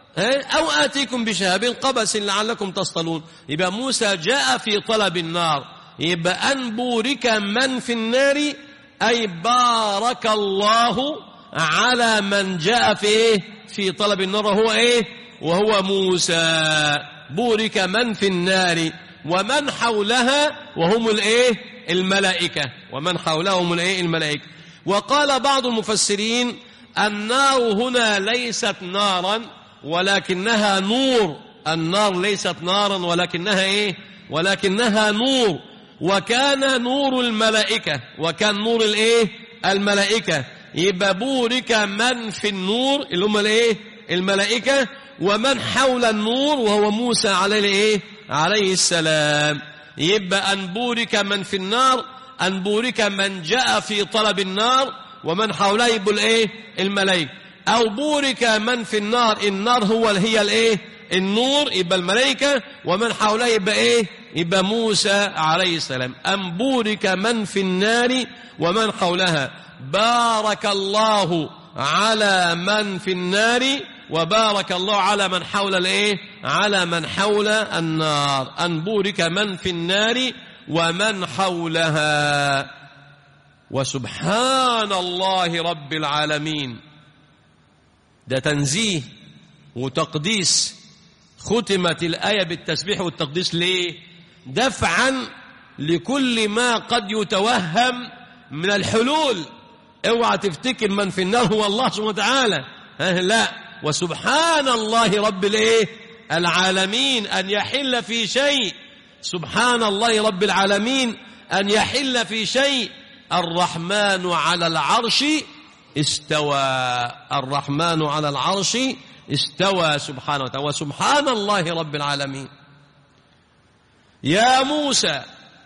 أو آتيكم بشهاب قبس لعلكم تصطلون. يبقى موسى جاء في طلب النار. يبقى أن بورك من في النار أي بارك الله على من جاء في إيه؟ في طلب النار وهو إيه؟ وهو موسى. بورك من في النار ومن حولها وهم الإيه؟ الملائكة، ومن حولهم الإيه؟ الملائكة. وقال بعض المفسرين النار هنا ليست نارا ولكنها نور. النار ليست نارا ولكنها إيه؟ ولكنها نور. وكان نور الملائكة، وكان نور الإيه؟ الملائكة. يبقى بورك من في النور اللي هم الإيه؟ الملائكة، ومن حول النور وهو موسى عليه الإيه؟ عليه السلام. يبقى أن بورك من في النار، أن بورك من جاء في طلب النار، ومن حوله يبقى الإيه؟ الملائكة. أو بورك من في النار، النار هو هي الإيه؟ النور، يبقى الملائكة، ومن حوله يبقى إيه؟ يبقى موسى عليه السلام. أن بورك من في النار ومن حولها. بارك الله على من في النار وبارك الله على من حول الايه؟ على من حول النار. أن بورك من في النار ومن حولها. وسبحان الله رب العالمين. ده تنزيه وتقديس. ختمت الآية بالتسبيح والتقديس ليه؟ دفعا لكل ما قد يتوهم من الحلول. اوعى تفتكر من في النار هو الله سبحانه وتعالى، لا. وسبحان الله رب الايه؟ العالمين أن يحل في شيء. سبحان الله رب العالمين أن يحل في شيء. الرحمن على العرش استوى. الرحمن على العرش استوى سبحانه وتعالى. وسبحان الله رب العالمين. يا موسى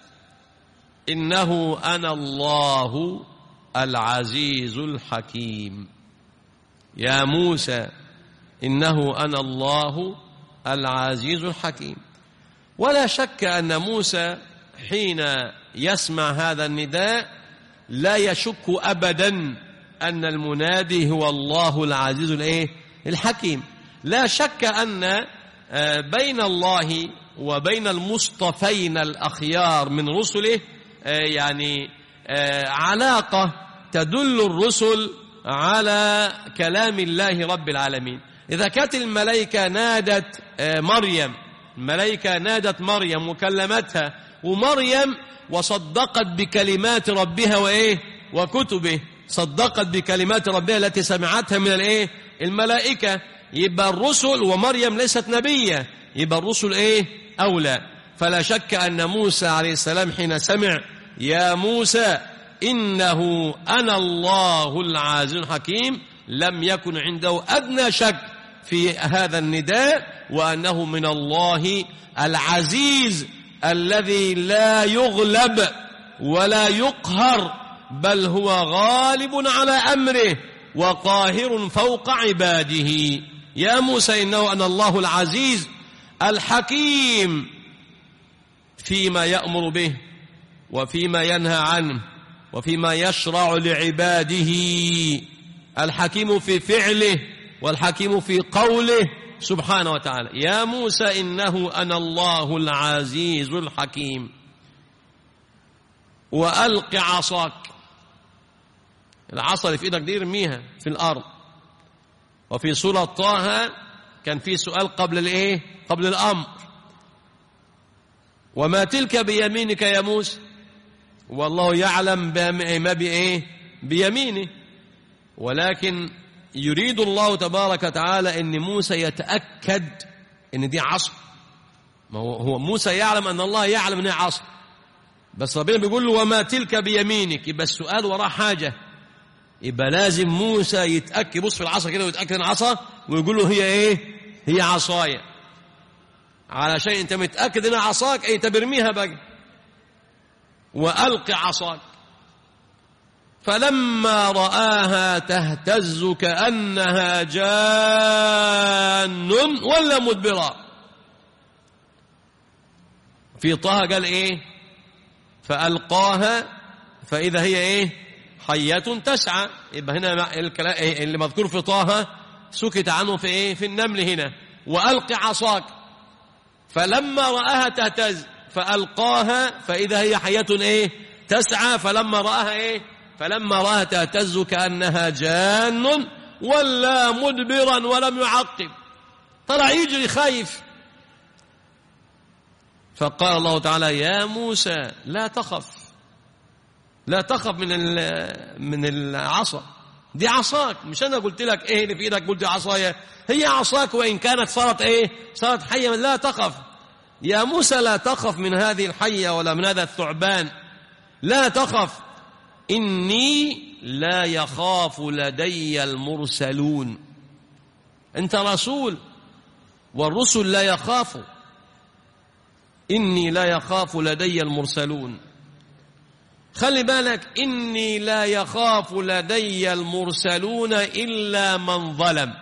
إنه أنا الله العزيز الحكيم. يا موسى إنه أنا الله العزيز الحكيم. ولا شك أن موسى حين يسمع هذا النداء لا يشك أبدا أن المنادي هو الله العزيز الإيه؟ الحكيم. لا شك أن بين الله وبين المصطفين الأخيار من رسله يعني علاقة تدل الرسل على كلام الله رب العالمين. إذا كانت الملائكة نادت مريم، الملائكة نادت مريم وكلمتها، ومريم وصدقت بكلمات ربها وإيه؟ وكتبه، صدقت بكلمات ربها التي سمعتها من الإيه؟ الملائكة. يبقى الرسل، ومريم ليست نبية، يبقى الرسل إيه؟ أولى. فلا شك أن موسى عليه السلام حين سمع يا موسى إنه أنا الله العزيز الحكيم لم يكن عنده أدنى شك في هذا النداء، وأنه من الله العزيز الذي لا يغلب ولا يقهر، بل هو غالب على أمره وقاهر فوق عباده. يا موسى إنه أنا الله العزيز الحكيم فيما يأمر به وفيما ينهى عنه وفيما يشرع لعباده. الحكيم في فعله والحكيم في قوله سبحانه وتعالى. يا موسى إنه أنا الله العزيز الحكيم. وألق عصاك. العصا اللي في إيدك دي ارميها في الأرض. وفي سورة طه كان في سؤال قبل الايه قبل الأمر: وما تلك بيمينك يا موسى؟ والله يعلم ما بإيه بيمينه، ولكن يريد الله تبارك وتعالى أن موسى يتأكد أن دي عصا. ما هو هو موسى يعلم أن الله يعلم أنها عصا، بس ربنا بيقول له وما تلك بيمينك، يبقى السؤال وراه حاجة، يبقى لازم موسى يتأكد، يبص في العصا كده ويتأكد أن عصا ويقول له هي إيه؟ هي عصايا. علشان أنت متأكد أنها عصاك أي تبرميها بقى وألق عصاك. فلما رآها تهتز كأنها جان ولا مدبرا. في طه قال إيه؟ فألقاها فإذا هي إيه؟ حية تسعى. يبقى هنا اللي مذكور في طه سكت عنه في إيه؟ في النمل هنا. وألق عصاك فلما رآها تهتز فألقاها فإذا هي حية إيه؟ تسعى. فلما رآها إيه؟ فلما رآها تهتز كأنها جان ولا مدبرا ولم يعقب، طلع يجري خايف. فقال الله تعالى يا موسى لا تخف، لا تخف من من العصا، دي عصاك، مش أنا قلت لك إيه اللي في إيدك قلت عصايا، هي عصاك وإن كانت صارت إيه؟ صارت حية. لا تخف يا موسى، لا تخف من هذه الحية ولا من هذا الثعبان، لا تخف، إني لا يخاف لدي المرسلون. أنت رسول والرسل لا يخافوا. إني لا يخاف لدي المرسلون. خلي بالك، إني لا يخاف لدي المرسلون إلا من ظلم.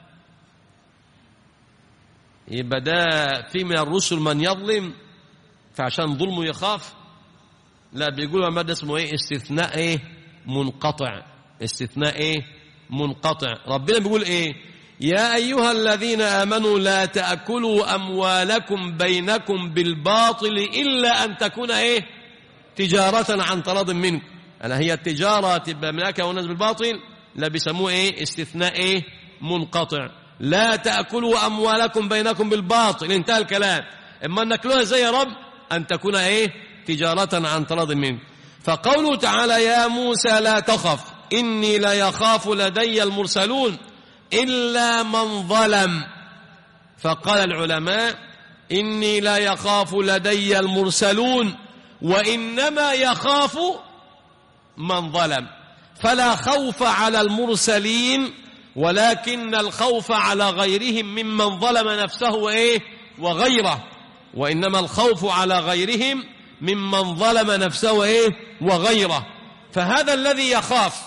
يبقى ده في من الرسل من يظلم فعشان ظلمه يخاف؟ لا، بيقولوا ما ده اسمه ايه؟ استثناء ايه؟ منقطع. استثناء ايه؟ منقطع. ربنا بيقول ايه؟ يا أيها الذين آمنوا لا تأكلوا أموالكم بينكم بالباطل إلا أن تكون ايه؟ تجارة عن تراض منكم. أنا هي التجارة تبقى من أكل والناس بالباطل، لا بيسموه ايه؟ استثناء ايه؟ منقطع. لا تأكلوا أموالكم بينكم بالباطل، انتهى الكلام. إما أن نأكلوها زي يا رب أن تكون ايه؟ تجارة عن تراض منكم. فقوله تعالى يا موسى لا تخف إني لا يخاف لدي المرسلون إلا من ظلم. فقال العلماء إني لا يخاف لدي المرسلون وإنما يخاف من ظلم. فلا خوف على المرسلين ولكن الخوف على غيرهم ممن ظلم نفسه وإيه؟ وغيره. وإنما الخوف على غيرهم ممن ظلم نفسه وإيه؟ وغيره. فهذا الذي يخاف.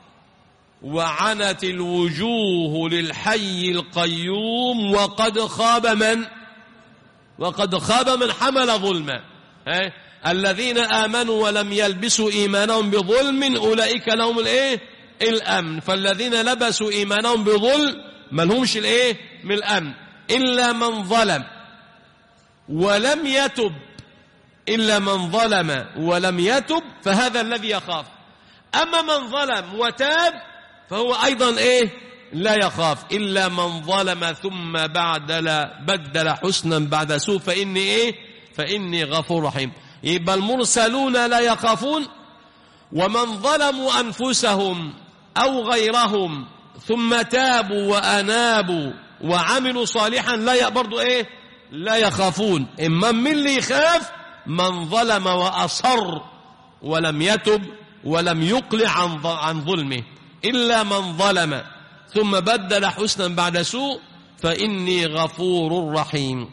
وعنت الوجوه للحي القيوم وقد خاب من وقد خاب من حمل ظلما. الذين آمنوا ولم يلبسوا إيمانهم بظلم أولئك لهم الإيه؟ الأمن. فالذين لبسوا إيمانهم بظلم ما لهمش الإيه؟ من الأمن. إلا من ظلم ولم يتب إلا من ظلم ولم يتب فهذا الذي يخاف. أما من ظلم وتاب فهو أيضا إيه؟ لا يخاف. إلا من ظلم ثم بعدل بدل حسنا بعد سوء فإني إيه؟ فإني غفور رحيم. يبقى المرسلون لا يخافون، ومن ظلموا أنفسهم أو غيرهم ثم تابوا وأنابوا وعملوا صالحا لا برضو إيه؟ لا يخافون. إما من اللي يخاف؟ من ظلم وأصر ولم يتب ولم يقلع عن عن ظلمه. إلا من ظلم ثم بدل حسنا بعد سوء فإني غفور رحيم.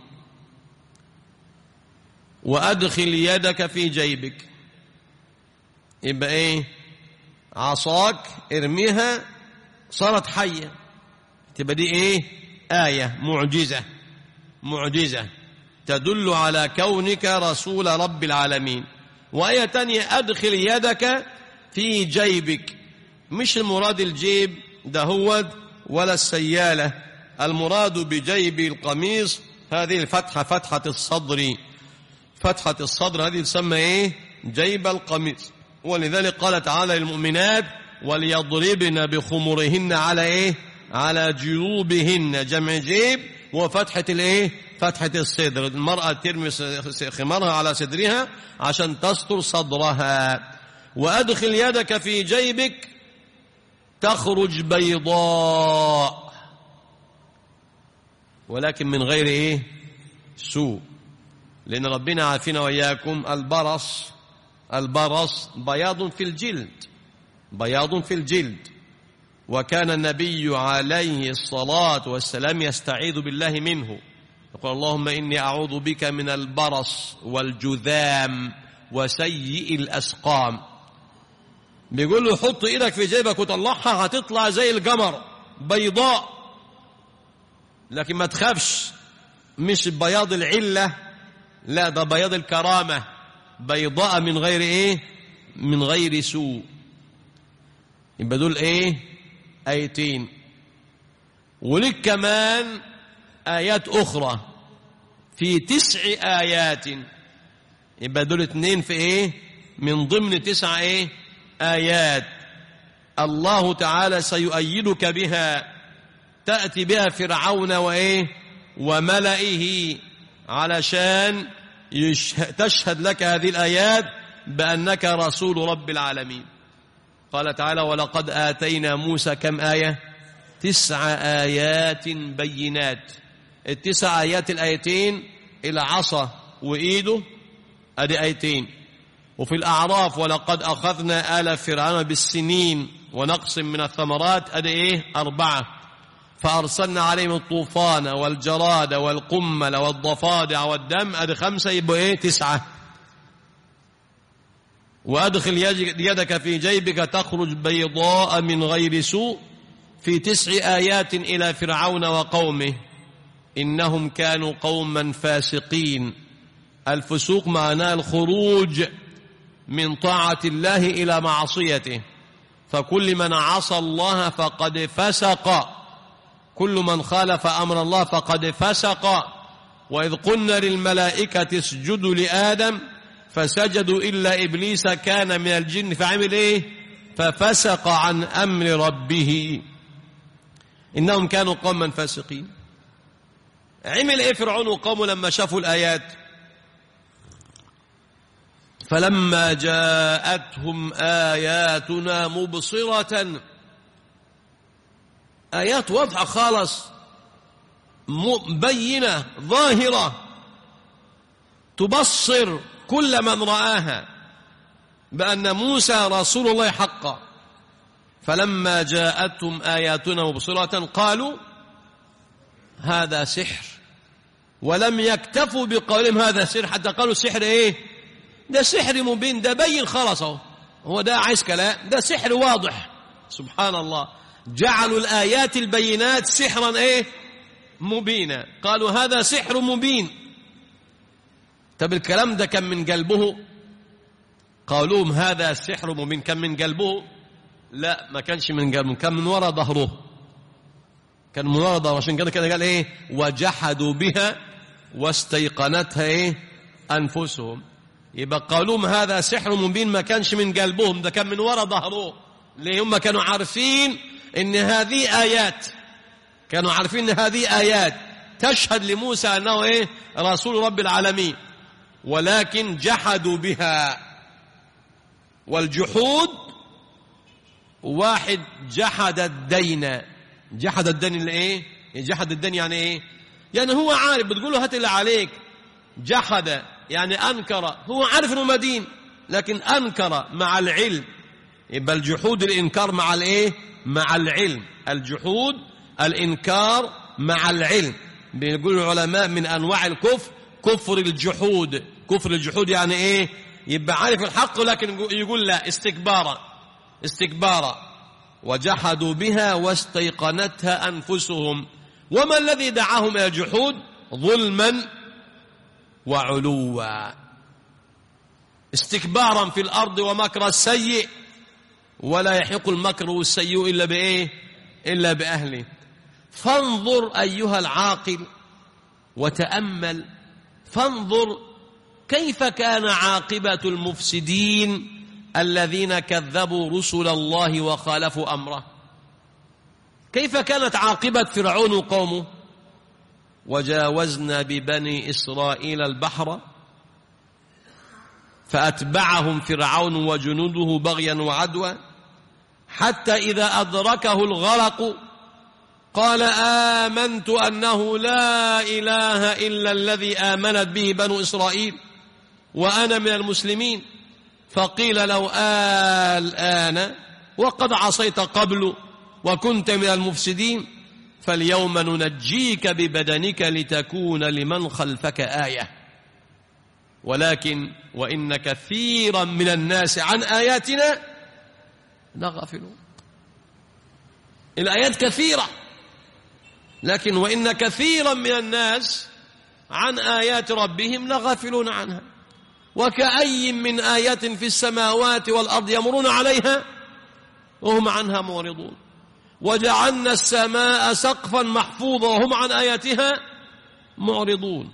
وأدخل يدك في جيبك. يبقى إيه؟ عصاك ارميها صارت حية، تبقى دي إيه؟ آية معجزة معجزة تدل على كونك رسول رب العالمين. وآية تانية أدخل يدك في جيبك. مش المراد الجيب دهود ولا السيالة، المراد بجيب القميص هذه الفتحة، فتحة الصدر. فتحة الصدر هذه تسمى إيه؟ جيب القميص. ولذلك قال تعالى للمؤمنات وليضربن بخمرهن على إيه؟ على جيوبهن، جمع جيب وفتحة الايه فتحة الصدر. المرأة ترمي خمارها على صدرها عشان تستر صدرها. وأدخل يدك في جيبك تخرج بيضاء ولكن من غير ايه سوء، لأن ربنا عافينا وإياكم البرص البرص بياض في الجلد بياض في الجلد وكان النبي عليه الصلاة والسلام يستعيذ بالله منه، يقول اللهم إني أعوذ بك من البرص والجذام وسيء الأسقام. بيقول له حط إيدك في جيبك وطلعها هتطلع زي القمر بيضاء، لكن ما تخافش، مش بياض العلة، لا ده بياض الكرامة، بيضاء من غير ايه من غير سوء. يبقى دول ايه آيتين. ولك كمان آيات أخرى في تسع آيات، يبقى دول اتنين في ايه من ضمن تسع ايه آيات. الله تعالى سيؤيدك بها، تأتي بها فرعون وإيه وملئه علشان تشهد لك هذه الآيات بأنك رسول رب العالمين. قال تعالى ولقد آتينا موسى كم آية تسع آيات بينات. التسع آيات الآيتين العصا وإيده أدي آيتين. وفي الأعراف ولقد أخذنا آل فرعون بالسنين ونقص من الثمرات أدي إيه أربعة. فأرسلنا عليهم الطوفان والجراد والقمل والضفادع والدم أدي خمسة، يبقى إيه تسعة. وأدخل يدك في جيبك تخرج بيضاء من غير سوء في تسع آيات إلى فرعون وقومه إنهم كانوا قوما فاسقين. الفسوق معناه الخروج من طاعة الله إلى معصيته، فكل من عصى الله فقد فسق، كل من خالف أمر الله فقد فسق. وإذ قلنا للملائكة اسجدوا لآدم فسجدوا إلا إبليس كان من الجن فعمل إيه ففسق عن أمر ربه إنهم كانوا قوما فاسقين. عمل إيه فرعون وقومه لما شافوا الآيات؟ فلما جاءتهم آياتنا مبصرة، آيات واضحة خالص مبينة ظاهرة تبصر كل من رآها بأن موسى رسول الله حقا. فلما جاءتهم آياتنا مبصرة قالوا هذا سحر، ولم يكتفوا بقولهم هذا سحر حتى قالوا سحر ايه ده سحر مبين، ده بين خلاص اهو، هو ده عايز كلام، ده سحر واضح. سبحان الله، جعلوا الآيات البينات سحرا ايه مبينا، قالوا هذا سحر مبين. طب الكلام ده كان من قلبه؟ قالوهم هذا سحر مبين كان من قلبه؟ لا، ما كانش من قلبه، كان من وراء ظهره، كان من وراء ظهره. عشان كده كده قال ايه وجحدوا بها واستيقنتها ايه انفسهم. يبقى قالوهم هذا سحر مبين ما كانش من قلبهم، ده كان من وراء ظهره. ليه؟ هم كانوا عارفين ان هذه آيات، كانوا عارفين ان هذه آيات تشهد لموسى انه ايه رسول رب العالمين، ولكن جحدوا بها. والجحود واحد جحد الدين، جحد الدين اللي ايه جحد الدين يعني ايه يعني هو عارف، بتقول له هات اللي عليك. جحد يعني انكر، هو عارف انه مدين لكن انكر مع العلم. يبقى الجحود الانكار مع الايه مع العلم، الجحود الانكار مع العلم. بيقول العلماء من انواع الكفر كفر الجحود. كفر الجحود يعني ايه يبقى عارف الحق لكن يقول لا استكبارا استكبارا. وجحدوا بها واستيقنتها انفسهم. وما الذي دعاهم الى الجحود؟ ظلما وعلوا، استكبارا في الارض ومكر السيء، ولا يحق المكر السيء الا بايه الا باهله. فانظر ايها العاقل وتامل، فانظر كيف كان عاقبة المفسدين الذين كذبوا رسل الله وخالفوا أمره. كيف كانت عاقبة فرعون وقومه؟ وجاوزنا ببني إسرائيل البحر فأتبعهم فرعون وجنوده بغيا وعدوا حتى إذا أدركه الغرق قال آمنت أنه لا إله إلا الذي آمنت به بنو إسرائيل وأنا من المسلمين. فقيل له الآن وقد عصيت قبل وكنت من المفسدين فاليوم ننجيك ببدنك لتكون لمن خلفك آية ولكن وإن كثيرا من الناس عن آياتنا لغافلون. الآيات كثيرة لكن وإن كثيرا من الناس عن آيات ربهم لغافلون عنها. وكأي من آيات في السماوات والأرض يمرون عليها وهم عنها معرضون. وجعلنا السماء سقفا محفوظا وهم عن آياتها معرضون.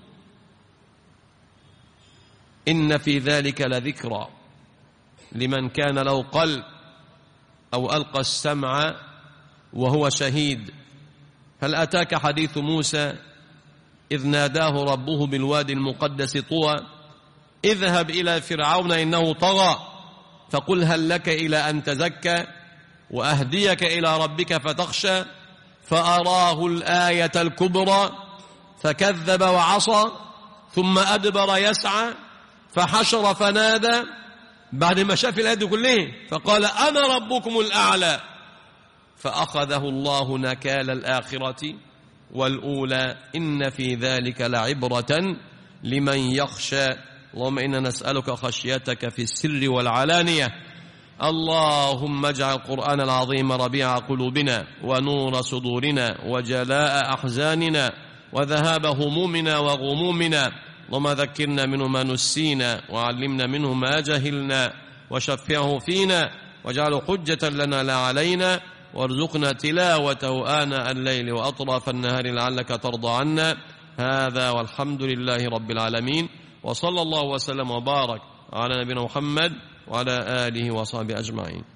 إن في ذلك لذكرى لمن كان له قلب أو ألقى السمع وهو شهيد. هل أتاك حديث موسى إذ ناداه ربه بالوادي المقدس طوى اذهب إلى فرعون إنه طغى فقل هل لك إلى أن تزكى وأهديك إلى ربك فتخشى فأراه الآية الكبرى فكذب وعصى ثم أدبر يسعى فحشر فنادى بعد ما شاف الآية كلها فقال أنا ربكم الأعلى فأخذه الله نكال الآخرة والأولى إن في ذلك لعبرة لمن يخشى. اللهم إنا نسألك خشيتك في السر والعلانية. اللهم اجعل القرآن العظيم ربيع قلوبنا ونور صدورنا وجلاء أحزاننا وذهاب همومنا وغمومنا. اللهم ذكرنا منه ما نسينا وعلمنا منه ما جهلنا وشفعه فينا واجعله حجة لنا لا علينا وارزقنا تلاوته آناء الليل وأطراف النهار لعلك ترضى عنا. هذا والحمد لله رب العالمين وصلى الله وسلم وبارك على نبينا محمد وعلى آله وصحبه أجمعين.